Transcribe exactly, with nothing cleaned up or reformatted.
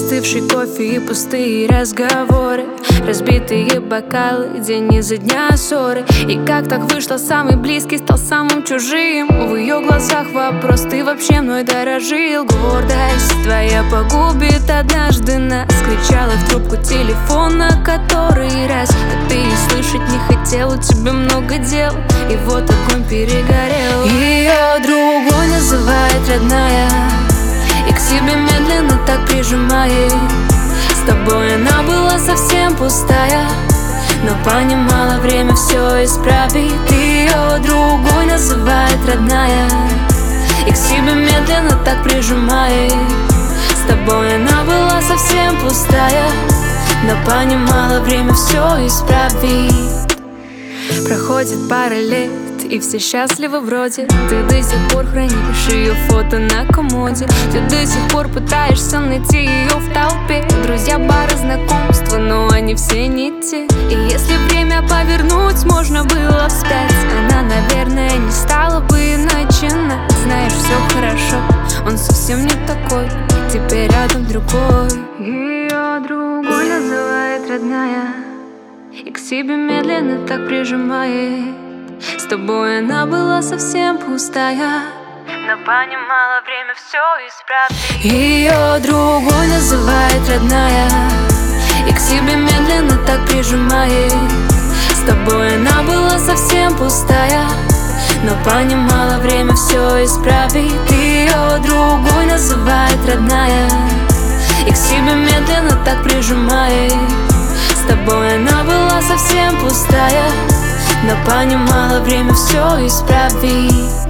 остывший кофе и пустые разговоры, разбитые бокалы, день изо дня ссоры. И как так вышло, самый близкий стал самым чужим. В ее глазах вопрос: ты вообще мной дорожил? Гордость твоя погубит однажды нас, кричала в трубку телефона который раз. А ты и слышать не хотел, у тебя много дел, и вот огонь перегорел. Ее другой называет родная, и к себе медленно так прижимает. С тобой она была совсем пустая, но понимала, время все исправит. Ее другой называет родная, и к себе медленно так прижимает. С тобой она была совсем пустая, но понимала, время все исправит. Проходит пара лет, и все счастливы вроде. Ты до сих пор хранишь ее фото на комоде. Ты до сих пор пытаешься найти ее в толпе. Друзья, бары, знакомства, но они все не те. И если время повернуть можно было вспять, она, наверное, не стала бы начинать. Знаешь, все хорошо, он совсем не такой, теперь рядом другой. Ее другой называет родная, и к себе медленно так прижимает. С тобой она была совсем пустая, но понимала, время все исправит. Ее другой называет родная, и к себе медленно так прижимает. С тобой она была совсем пустая, но понимала, время все исправит. Ее другой называет родная, и к себе медленно так прижимает. С тобой она была совсем пустая, но понимала, время все исправит.